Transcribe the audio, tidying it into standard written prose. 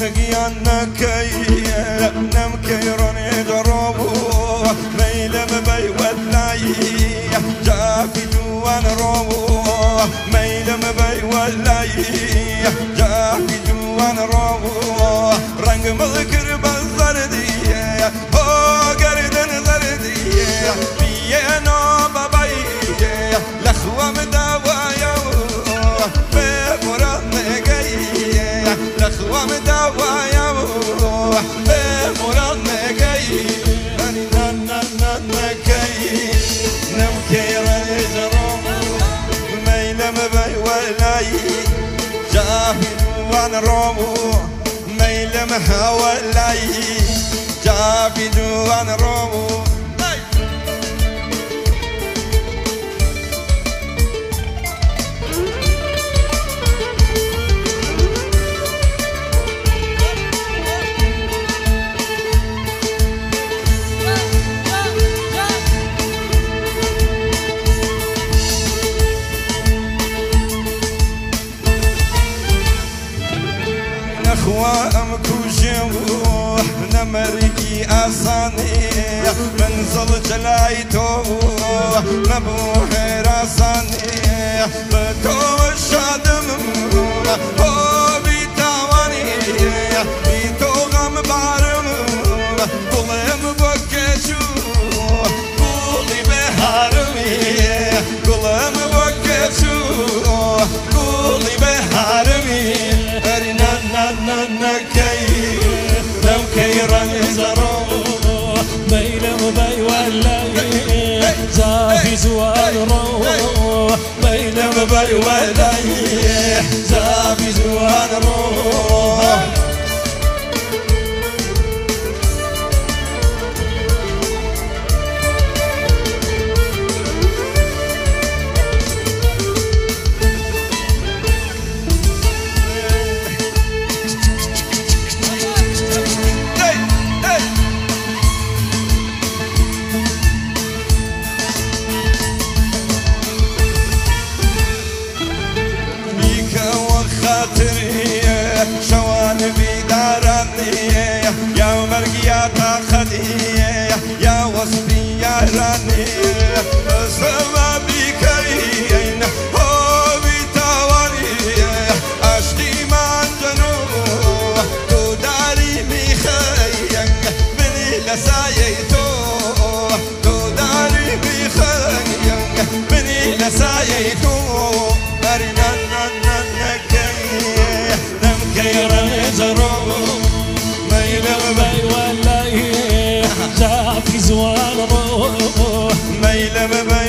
خقيانا كي نم كيروني دروبو ميلم بي ولاي جافي جوان روبو ميلم بي ولاي جافي جوان روبو رنگ مذكر بالزردي هو قردن زردي بيانو باباي لخوة مداوايا بمراد نقاي لخوة مداوايا بمراد نقاي أني نكاي نمكي رجرم ميلم بي ولاي جاهد وان رومو ميلم هولاي جاهد وان رومو أخوام كوجو نمرقي أصاني منزل جلايتو نبوح راساني بتو الشادم هو بيتاواني بيتو غم بارم قلم بكشو قولي بهارمي قلم بكشو قولي بهارمي نكاي لو كيران زرو ميلم بي ولاي زافي زوان رو ميلم بي ولاي زافي زوان رو شوان بيداراني يا مرقيا تاخدي يا وصفي يا راني سما بكين هو بتواني اشتي من جنوب تو داري مخيم بني لسايتو تو داري مخيم بني لسايتو ارنا ميلم بي ولاي جافي زوان روح ميلم بي